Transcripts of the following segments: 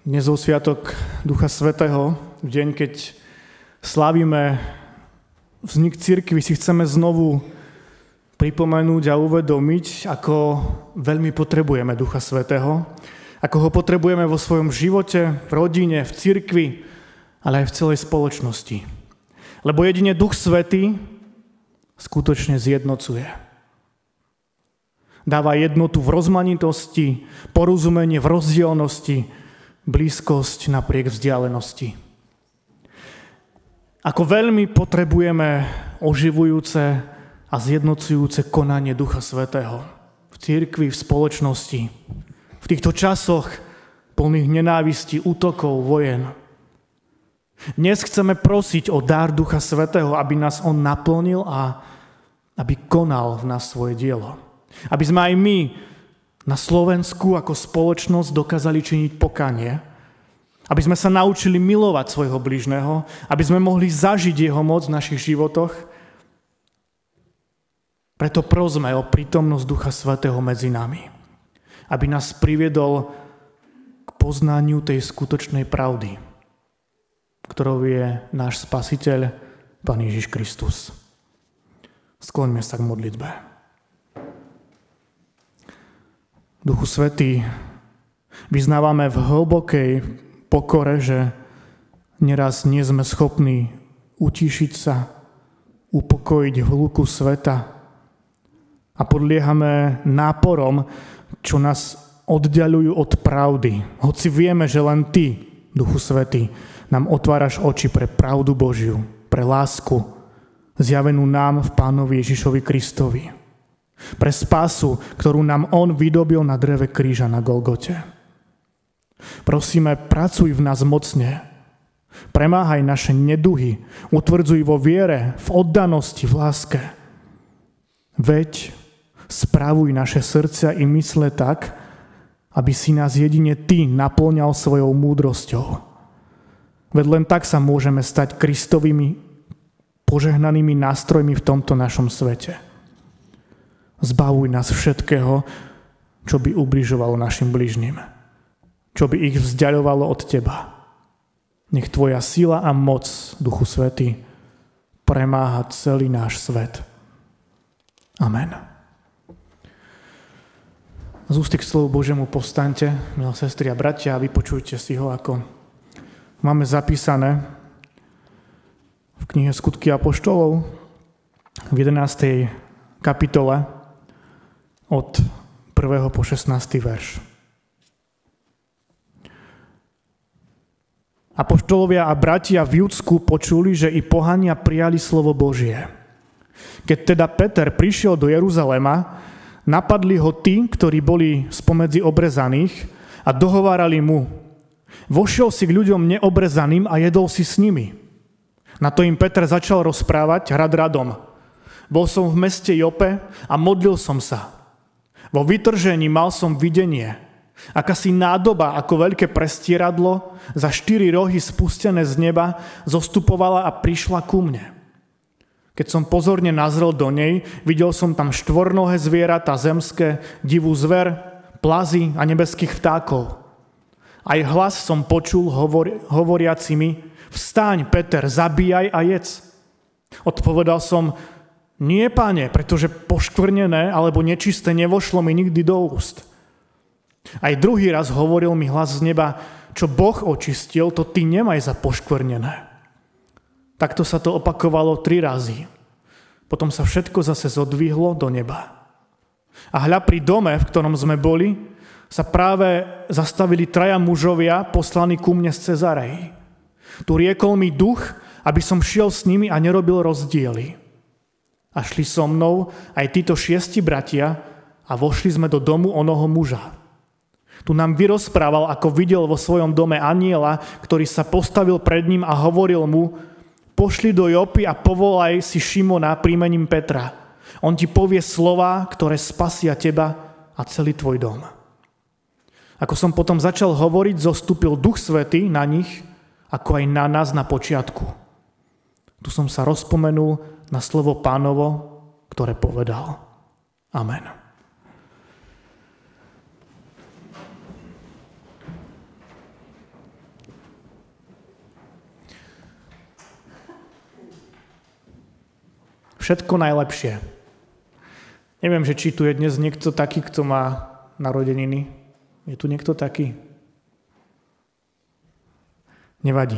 Dnes vo sviatok Ducha Svätého, v deň, keď slávime vznik cirkvi, si chceme znovu pripomenúť a uvedomiť, ako veľmi potrebujeme Ducha Svätého, ako ho potrebujeme vo svojom živote, v rodine, v cirkvi, ale aj v celej spoločnosti. Lebo jedine Duch Svätý skutočne zjednocuje. Dáva jednotu v rozmanitosti, porozumenie v rozdielnosti, blízkosť napriek vzdialenosti. Ako veľmi potrebujeme oživujúce a zjednocujúce konanie Ducha Svätého v cirkvi, v spoločnosti, v týchto časoch plných nenávisti, útokov, vojen. Dnes chceme prosiť o dar Ducha Svätého, aby nás on naplnil a aby konal v nás svoje dielo. Aby sme aj my na Slovensku ako spoločnosť dokázali činiť pokánie, aby sme sa naučili milovať svojho bližného, aby sme mohli zažiť jeho moc v našich životoch. Preto prosme o prítomnosť Ducha Svätého medzi nami, aby nás priviedol k poznaniu tej skutočnej pravdy, ktorou je náš Spasiteľ, Pán Ježiš Kristus. Skloňme sa k modlitbe. Duchu Svätý, vyznávame v hlbokej pokore, že neraz nie sme schopní utíšiť sa, upokojiť hluku sveta a podliehame náporom, čo nás oddiaľujú od pravdy. Hoci vieme, že len Ty, Duchu Svätý, nám otváraš oči pre pravdu Božiu, pre lásku, zjavenú nám v Pánovi Ježišovi Kristovi. Pre spásu, ktorú nám on vydobil na dreve kríža na Golgote. Prosíme, pracuj v nás mocne. Premáhaj naše neduhy, utvrdzuj vo viere, v oddanosti, v láske. Veď spravuj naše srdcia i mysle tak, aby si nás jedine Ty naplňal svojou múdrosťou. Veď len tak sa môžeme stať Kristovými požehnanými nástrojmi v tomto našom svete. Zbavuj nás všetkého, čo by ubližovalo našim bližným, čo by ich vzdiaľovalo od Teba. Nech Tvoja sila a moc, Duchu Svätý, premáha celý náš svet. Amen. Z ústy k slovu Božiemu povstaňte, milé sestry a bratia, a vypočujte si ho, ako máme zapísané v knihe Skutky apoštolov v 11. kapitole od 1. po 16. verš. Apoštolovia a bratia v Judsku počuli, že i pohania prijali slovo Božie. Keď teda Peter prišiel do Jeruzalema, napadli ho tí, ktorí boli spomedzi obrezaných a dohovárali mu: vošiel si k ľuďom neobrezaným a jedol si s nimi. Na to im Peter začal rozprávať rad radom: bol som v meste Jope a modlil som sa. Vo vytržení mal som videnie. Akási nádoba ako veľké prestieradlo za 4 rohy spustené z neba zostupovala a prišla ku mne. Keď som pozorne nazrel do nej, videl som tam štvornohé zvieratá zemské, divú zver, plazy a nebeských vtákov. Aj hlas som počul hovoriaci mi: vstaň, Peter, zabíjaj a jedz. Odpovedal som: nie, Pane, pretože poškvrnené alebo nečisté nevošlo mi nikdy do úst. Aj druhý raz hovoril mi hlas z neba: čo Boh očistil, to ty nemaj za poškvrnené. Takto sa to opakovalo 3 razy. Potom sa všetko zase zodvihlo do neba. A hľa, pri dome, v ktorom sme boli, sa práve zastavili 3 mužovia poslaní ku mne z Cezareji. Tu riekol mi duch, aby som šiel s nimi a nerobil rozdiely. A šli so mnou aj títo 6 bratia a vošli sme do domu onoho muža. Tu nám vyrozprával, ako videl vo svojom dome anjela, ktorý sa postavil pred ním a hovoril mu: pošli do Jopy a povolaj si Šimona príjmením Petra. On ti povie slová, ktoré spasia teba a celý tvoj dom. Ako som potom začal hovoriť, zostúpil Duch Svätý na nich, ako aj na nás na počiatku. Tu som sa rozpomenul na slovo Pánovo, ktoré povedal: Amen. Všetko najlepšie. Neviem, že či tu je dnes niekto taký, kto má narodeniny. Je tu niekto taký? Nevadí.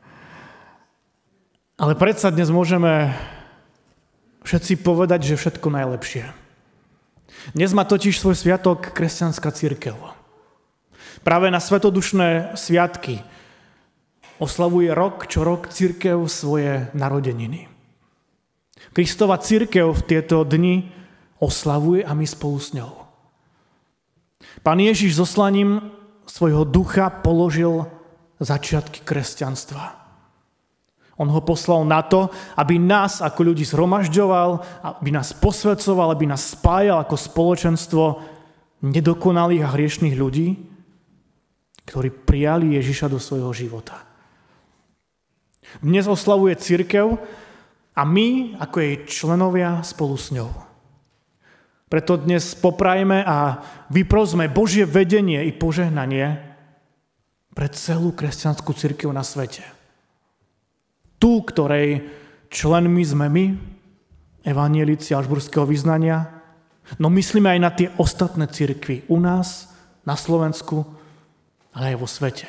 Ale predsa dnes môžeme všetci povedať, že všetko najlepšie. Dnes má totiž svoj sviatok kresťanská cirkev. Práve na svetodušné sviatky oslavuje rok čo rok cirkev svoje narodeniny. Kristova cirkev v tieto dni oslavuje a my spolu s ňou. Pán Ježiš zoslaním svojho ducha položil začiatky kresťanstva. On ho poslal na to, aby nás ako ľudí zhromažďoval, aby nás posväcoval, aby nás spájal ako spoločenstvo nedokonalých a hriešných ľudí, ktorí prijali Ježiša do svojho života. Dnes oslavuje cirkev a my, ako jej členovia, spolu s ňou. Preto dnes poprajme a vyprosme Božie vedenie i požehnanie pre celú kresťanskú cirkev na svete. Tú, ktorej členmi sme my, evanjelici Alžbúrskeho vyznania, no myslíme aj na tie ostatné cirkvi u nás, na Slovensku, ale aj vo svete.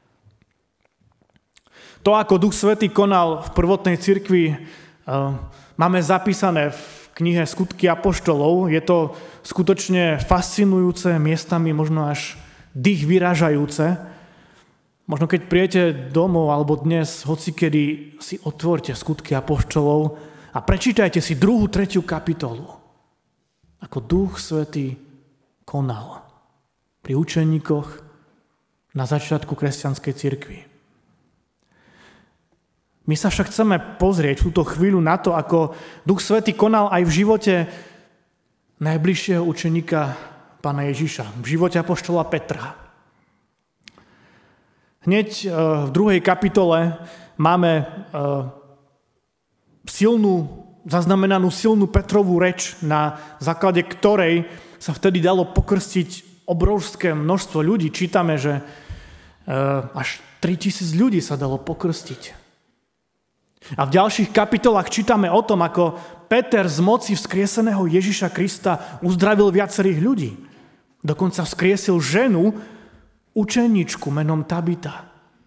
To, ako Duch Svätý konal v prvotnej cirkvi, máme zapísané v knihe Skutky apoštolov. Je to skutočne fascinujúce, miestami možno až dých vyrážajúce. Možno keď prijete domov alebo dnes, hocikedy si otvorte Skutky apoštolov a prečítajte si 2., 3. kapitolu. Ako Duch Svätý konal pri učeníkoch na začiatku kresťanskej cirkvi. My sa však chceme pozrieť v túto chvíľu na to, ako Duch Svätý konal aj v živote najbližšieho učeníka Pána Ježiša, v živote apoštola Petra. Hneď v 2. kapitole máme zaznamenanú silnú Petrovú reč, na základe ktorej sa vtedy dalo pokrstiť obrovské množstvo ľudí. Čítame, že až 3000 ľudí sa dalo pokrstiť. A v ďalších kapitolách čítame o tom, ako Peter z moci vzkrieseného Ježiša Krista uzdravil viacerých ľudí. Dokonca vzkriesil ženu, učeníčku menom Tabita.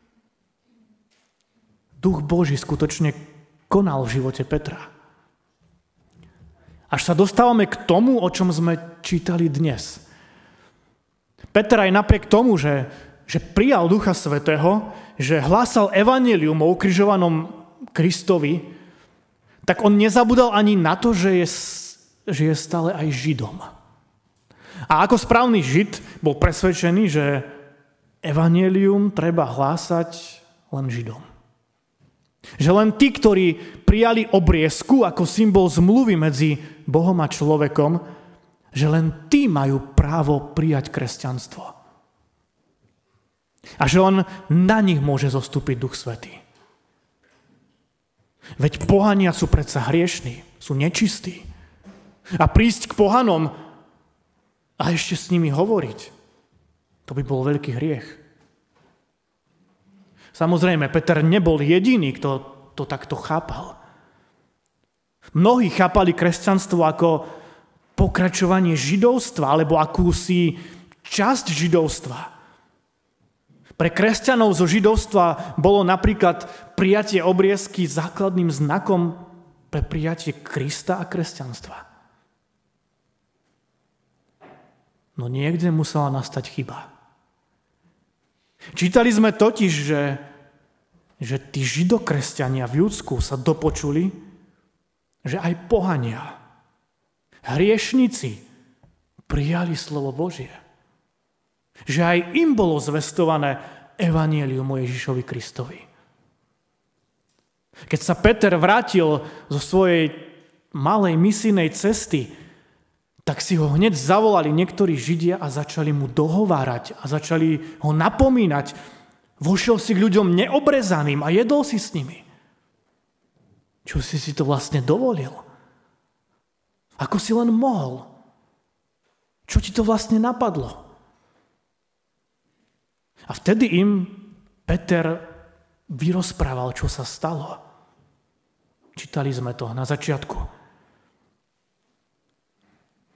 Duch Boží skutočne konal v živote Petra. Až sa dostávame k tomu, o čom sme čítali dnes. Peter aj napriek tomu, že prijal Ducha Svätého, že hlásal evanjelium o ukrižovanom Kristovi, tak on nezabudal ani na to, že je stále aj Židom. A ako správny Žid bol presvedčený, že evanjelium treba hlásať len Židom. Že len tí, ktorí prijali obriezku ako symbol zmluvy medzi Bohom a človekom, že len tí majú právo prijať kresťanstvo. A že len na nich môže zostúpiť Duch Svätý. Veď pohania sú predsa hriešní, sú nečistí. A prísť k pohanom a ešte s nimi hovoriť, to by bol veľký hriech. Samozrejme, Peter nebol jediný, kto to takto chápal. Mnohí chápali kresťanstvo ako pokračovanie židovstva alebo akúsi časť židovstva. Pre kresťanov zo židovstva bolo napríklad prijatie obriezky základným znakom pre prijatie Krista a kresťanstva. No niekde musela nastať chyba. Čítali sme totiž, že tí židokresťania v Judsku sa dopočuli, že aj pohania, hriešnici prijali slovo Božie. Že aj im bolo zvestované evanjelium o Ježišovi Kristovi. Keď sa Peter vrátil zo svojej malej misijnej cesty, tak si ho hneď zavolali niektorí Židia a začali mu dohovárať a začali ho napomínať. Vošiel si k ľuďom neobrezaným a jedol si s nimi. Čo si to vlastne dovolil? Ako si len mohol? Čo ti to vlastne napadlo? A vtedy im Peter vyrozprával, čo sa stalo. Čítali sme to na začiatku.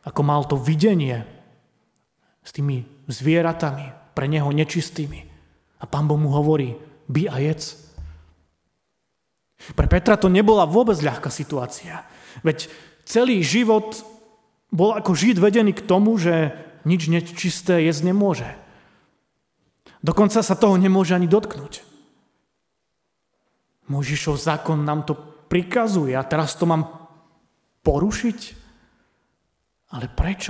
ako mal to videnie s tými zvieratami, pre neho nečistými. A Pán Boh mu hovorí, by a jedz. Pre Petra to nebola vôbec ľahká situácia. Veď celý život bol ako Žid vedený k tomu, že nič nečisté jesť nemôže. Dokonca sa toho nemôže ani dotknúť. Mojžišov zákon nám to prikazuje a teraz to mám porušiť? Ale prečo?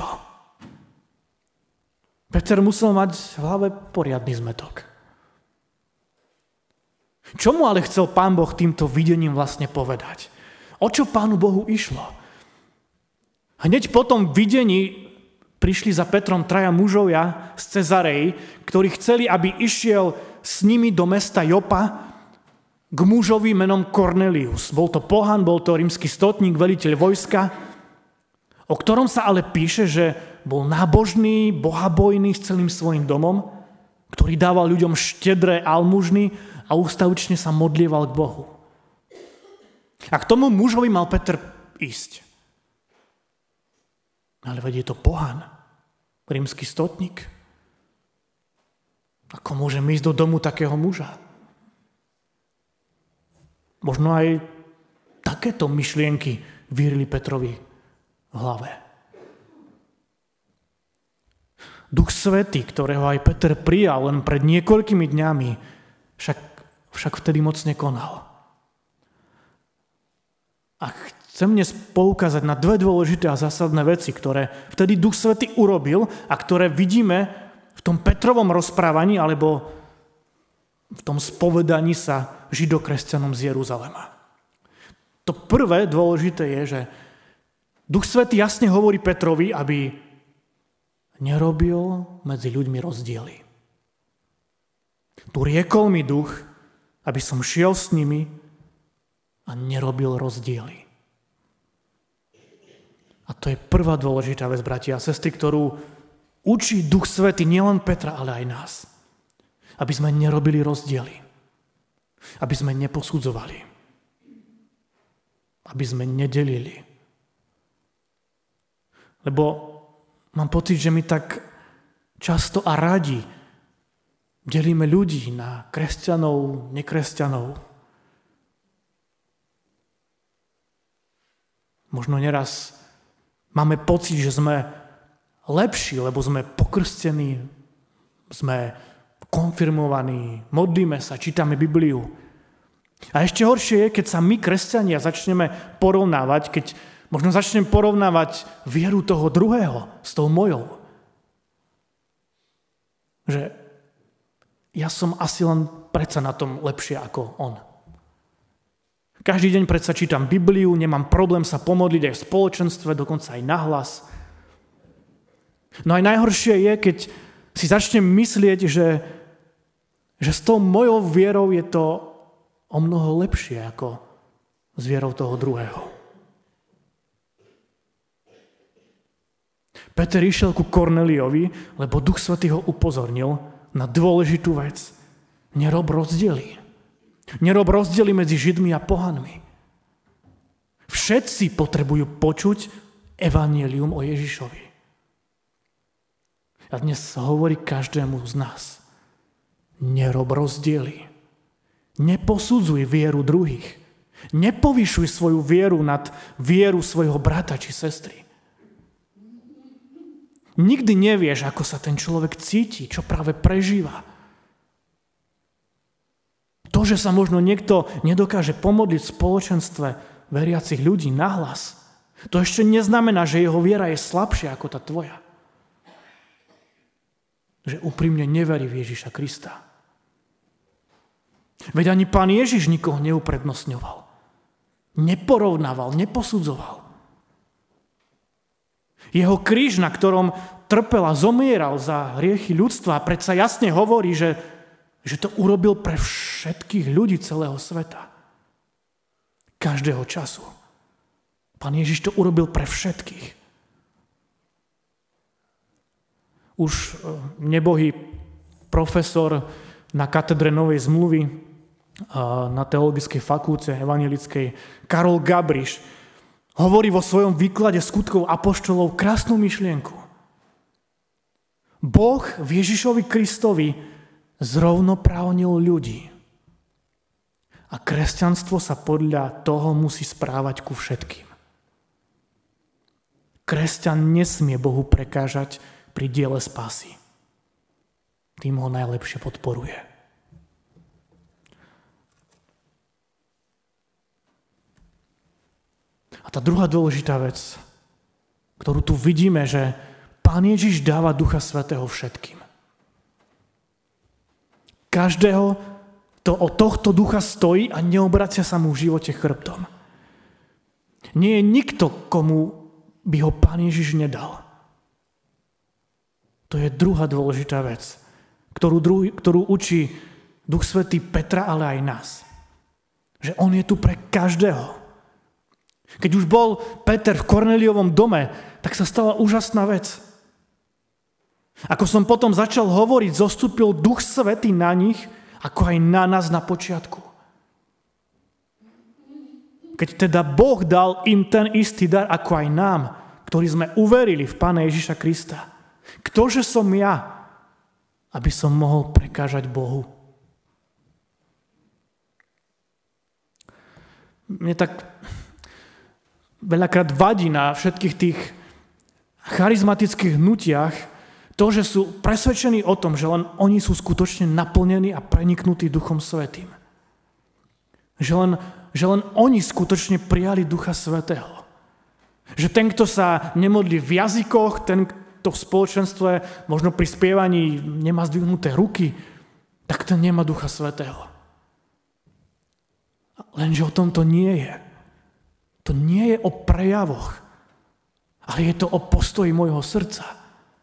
Peter musel mať v hlave poriadny zmätok. Čo mu ale chcel Pán Boh týmto videním vlastne povedať? O čo Pánu Bohu išlo? Hneď po tom videní prišli za Petrom traja mužovia z Cezarej, ktorí chceli, aby išiel s nimi do mesta Jopa k mužovi menom Kornelius. Bol to pohan, bol to rímsky stotník, veliteľ vojska, o ktorom sa ale píše, že bol nábožný, bohabojný s celým svojim domom, ktorý dával ľuďom štedré almužny a ústavične sa modlieval k Bohu. A k tomu mužovi mal Peter ísť. Ale veď je to pohan, rímsky stotník. Ako môžem ísť do domu takého muža? Možno aj takéto myšlienky vyrili Petrovi v hlave. Duch Svätý, ktorého aj Peter prijal len pred niekoľkými dňami, však vtedy mocne konal. A chcem dnes poukázať na dve dôležité a zásadné veci, ktoré vtedy Duch Svätý urobil a ktoré vidíme v tom Petrovom rozprávaní alebo v tom spovedaní sa židokresťanom z Jeruzalema. To prvé dôležité je, že Duch Svätý jasne hovorí Petrovi, aby nerobil medzi ľuďmi rozdiely. Tu riekol mi Duch, aby som šiel s nimi a nerobil rozdiely. A to je prvá dôležitá vec, bratia a sestry, ktorú učí Duch Svätý nielen Petra, ale aj nás. Aby sme nerobili rozdiely. Aby sme neposudzovali. Aby sme nedelili. Lebo mám pocit, že my tak často a radi delíme ľudí na kresťanov, nekresťanov. Možno neraz máme pocit, že sme lepší, lebo sme pokrstení, sme konfirmovaní, modlíme sa, čítame Bibliu. A ešte horšie je, keď sa my, kresťania, začneme porovnávať, keď možno začnem porovnávať vieru toho druhého s tou mojou. Že ja som asi len predsa na tom lepšie ako on. Každý deň predsa čítam Bibliu, nemám problém sa pomodliť aj v spoločenstve, dokonca aj nahlas. No aj najhoršie je, keď si začnem myslieť, že s tou mojou vierou je to o mnoho lepšie ako s vierou toho druhého. Peter išiel ku Korneliovi, lebo Duch Svätý ho upozornil na dôležitú vec. Nerob rozdiely. Nerob rozdiely medzi Židmi a pohanmi. Všetci potrebujú počuť evanjelium o Ježišovi. A dnes hovorí každému z nás. Nerob rozdiely. Neposudzuj vieru druhých. Nepovyšuj svoju vieru nad vieru svojho brata či sestry. Nikdy nevieš, ako sa ten človek cíti, čo práve prežíva. To, že sa možno niekto nedokáže pomodliť v spoločenstve veriacich ľudí nahlas, to ešte neznamená, že jeho viera je slabšia ako tá tvoja. Že úprimne neverí v Ježiša Krista. Veď ani Pán Ježiš nikoho neuprednostňoval. Neporovnával, neposudzoval. Jeho kríž, na ktorom trpel a zomieral za hriechy ľudstva, predsa jasne hovorí, že to urobil pre všetkých ľudí celého sveta. Každého času. Pán Ježiš to urobil pre všetkých. Už nebohý profesor na katedre Novej zmluvy na Teologickej fakulte evanjelickej Karol Gabriš hovorí vo svojom výklade skutkov apoštolov krásnu myšlienku. Boh v Ježišovi Kristovi zrovnoprávnil ľudí. A kresťanstvo sa podľa toho musí správať ku všetkým. Kresťan nesmie Bohu prekážať pri diele spásy. Tým ho najlepšie podporuje. A tá druhá dôležitá vec, ktorú tu vidíme, že Pán Ježiš dáva Ducha Svätého všetkým. Každého, kto o tohto ducha stojí a neobracia sa mu v živote chrbtom. Nie je nikto, komu by ho Pán Ježiš nedal. To je druhá dôležitá vec, ktorú učí Duch Svätý Petra, ale aj nás. Že on je tu pre každého. Keď už bol Peter v Korneliovom dome, tak sa stala úžasná vec. Ako som potom začal hovoriť, zostúpil Duch Svätý na nich, ako aj na nás na počiatku. Keď teda Boh dal im ten istý dar, ako aj nám, ktorí sme uverili v Pána Ježiša Krista. Ktože som ja, aby som mohol prekážať Bohu? Mne tak veľakrát vadí na všetkých tých charizmatických hnutiach to, že sú presvedčení o tom, že len oni sú skutočne naplnení a preniknutí Duchom Svätým. Že len oni skutočne prijali Ducha Svätého. Že ten, kto sa nemodlí v jazykoch, ten, kto v spoločenstve, možno pri spievaní nemá zdvihnuté ruky, tak ten nemá Ducha Svätého. Lenže o tom to nie je. To nie je o prejavoch, ale je to o postoji môjho srdca.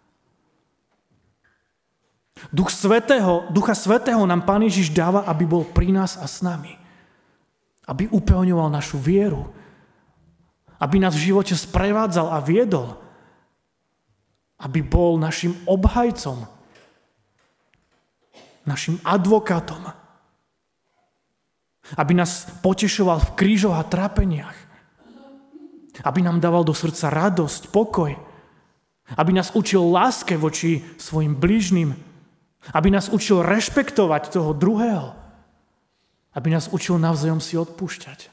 Ducha Svätého nám Pán Ježiš dáva, aby bol pri nás a s nami. Aby upevňoval našu vieru. Aby nás v živote sprevádzal a viedol. Aby bol našim obhajcom. Našim advokátom. Aby nás potešoval v krížoch a trápeniach. Aby nám dával do srdca radosť, pokoj. Aby nás učil láske voči svojim blížnym. Aby nás učil rešpektovať toho druhého. Aby nás učil navzájom si odpúšťať.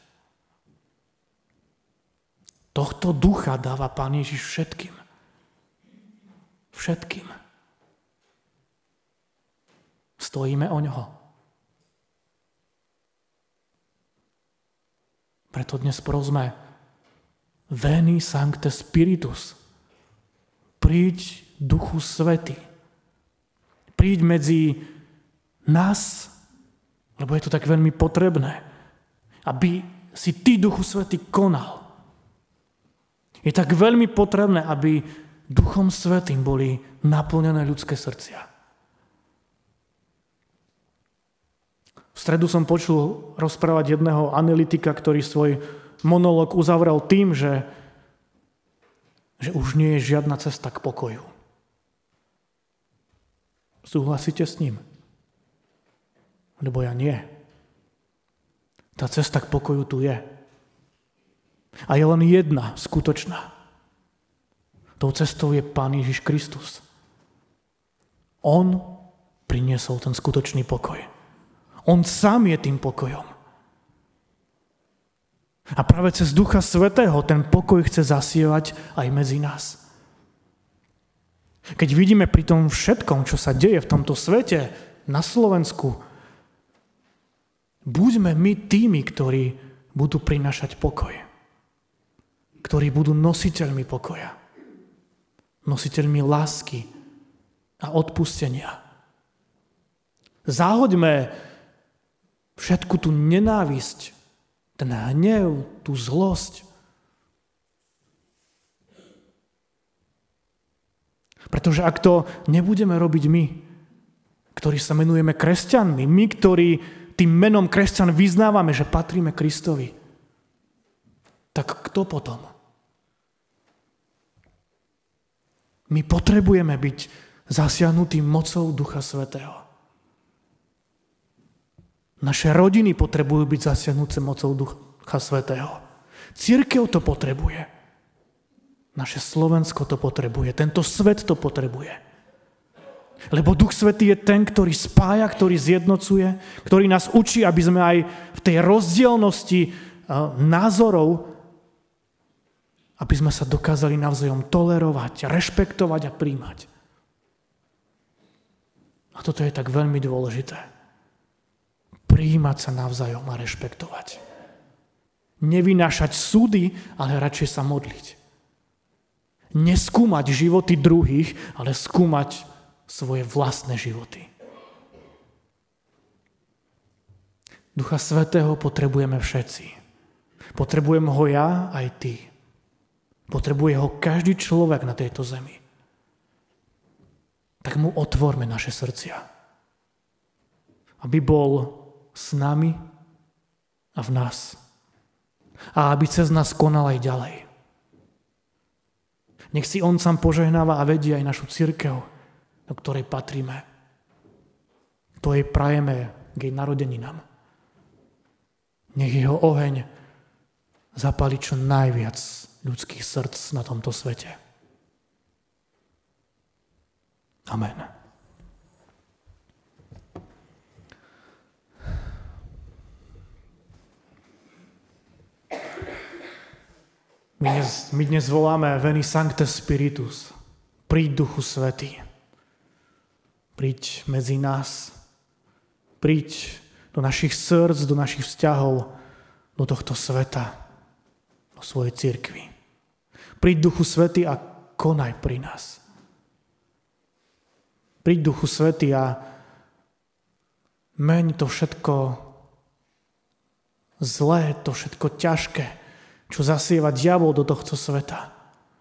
Tohto ducha dáva Pán Ježiš všetkým. Všetkým. Stojíme o ňoho. Preto dnes prosme: Veni Sancte Spiritus. Príď, Duchu Svätý. Príď medzi nás, lebo je to tak veľmi potrebné, aby si Ty, Duchu Svätý, konal. Je tak veľmi potrebné, aby Duchom Svätým boli naplnené ľudské srdcia. V stredu som počul rozprávať jedného analytika, ktorý svoj monológ uzavrel tým, že už nie je žiadna cesta k pokoju. Súhlasíte s ním? Lebo ja nie. Tá cesta k pokoju tu je. A je len jedna, skutočná. Tou cestou je Pán Ježiš Kristus. On priniesol ten skutočný pokoj. On sám je tým pokojom. A práve cez Ducha Svätého ten pokoj chce zasievať aj medzi nás. Keď vidíme pri tom všetkom, čo sa deje v tomto svete, na Slovensku, buďme my tými, ktorí budú prinášať pokoj. Ktorí budú nositeľmi pokoja. Nositeľmi lásky a odpustenia. Zahoďme všetku tú nenávisť, ten hnev, tú zlosť. Pretože ak to nebudeme robiť my, ktorí sa menujeme kresťanmi, my, ktorí tým menom kresťan vyznávame, že patríme Kristovi, tak kto potom? My potrebujeme byť zasiahnutí mocou Ducha Svätého. Naše rodiny potrebujú byť zasiahnuté mocou Ducha Svätého. Cirkev to potrebuje. Naše Slovensko to potrebuje. Tento svet to potrebuje. Lebo Duch Svätý je ten, ktorý spája, ktorý zjednocuje, ktorý nás učí, aby sme aj v tej rozdielnosti názorov, aby sme sa dokázali navzájom tolerovať, rešpektovať a príjmať. A toto je tak veľmi dôležité. Prijímať sa navzájom a rešpektovať. Nevynášať súdy, ale radšej sa modliť. Neskúmať životy druhých, ale skúmať svoje vlastné životy. Ducha Svätého potrebujeme všetci. Potrebujem ho ja, aj ty. Potrebuje ho každý človek na tejto zemi. Tak mu otvorme naše srdcia. Aby bol s nami a v nás. A aby cez nás konal aj ďalej. Nech si on sám požehnáva a vedie aj našu cirkev, do ktorej patríme. To jej prajeme k jej narodeninám. Nech jeho oheň zapáli čo najviac ľudských srdc na tomto svete. Amen. My dnes voláme Veni Sancte Spiritus. Príď, Duchu Svätý. Príď medzi nás. Príď do našich srdc, do našich vzťahov, do tohto sveta, do svojej cirkvi. Príď, Duchu Svätý, a konaj pri nás. Príď, Duchu Svätý, a meň to všetko zlé, to všetko ťažké, čo zasieva diabol do tohto sveta.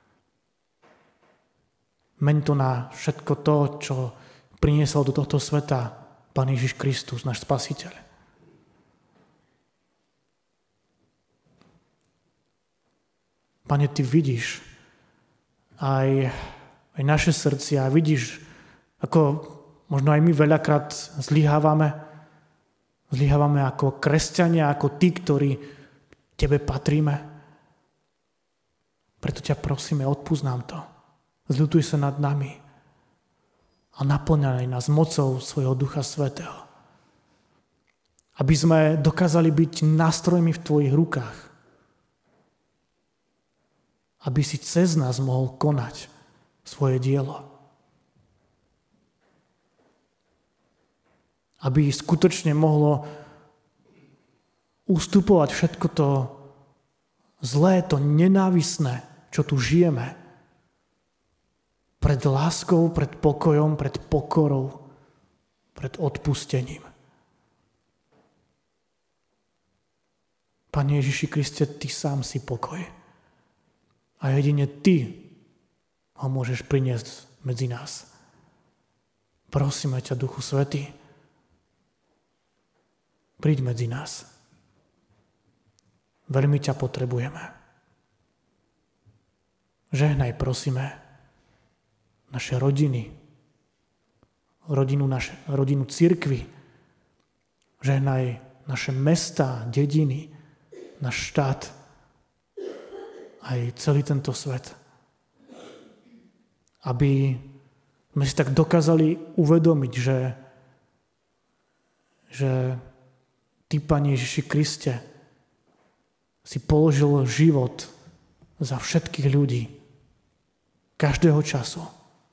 Meň to na všetko to, čo priniesol do tohto sveta Pán Ježiš Kristus, náš Spasiteľ. Pane, Ty vidíš aj naše srdcia, vidíš, ako možno aj my veľakrát zlyhávame ako kresťania, ako tí, ktorí Tebe patríme. Preto ťa prosíme, odpusť nám to. Zľutuj sa nad nami a naplňaj nás mocou svojho Ducha Svätého. Aby sme dokázali byť nástrojmi v Tvojich rukách. Aby si cez nás mohol konať svoje dielo. Aby skutočne mohlo ustupovať všetko to zlé, to nenávisné, čo tu žijeme, pred láskou, pred pokojom, pred pokorou, pred odpustením. Pane Ježiši Kriste, Ty sám si pokoj. A jedine Ty ho môžeš priniesť medzi nás. Prosíme ťa, Duchu Svätý, príď medzi nás. Veľmi ťa potrebujeme. Žehnaj, prosíme, naše rodiny, rodinu cirkvi. Žehnaj naše mestá, dediny, náš štát, aj celý tento svet. Aby sme si tak dokázali uvedomiť, že Ty, Pane Ježiši Kriste, si položil život za všetkých ľudí, každého času.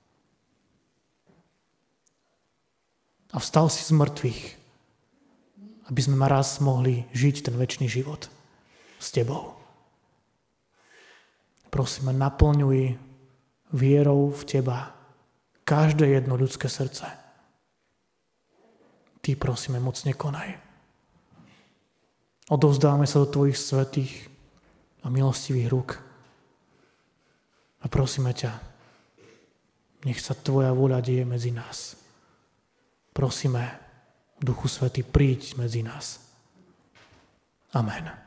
A vstal si z mŕtvych, aby sme raz mohli žiť ten večný život s Tebou. Prosíme, naplňuj vierou v Teba každé jedno ľudské srdce. Ty, prosíme, mocne konaj. Odovzdávame sa do Tvojich svätých a milostivých rúk. A prosíme ťa, nech sa Tvoja vôľa deje medzi nás. Prosíme, Duchu Svätý, príď medzi nás. Amen.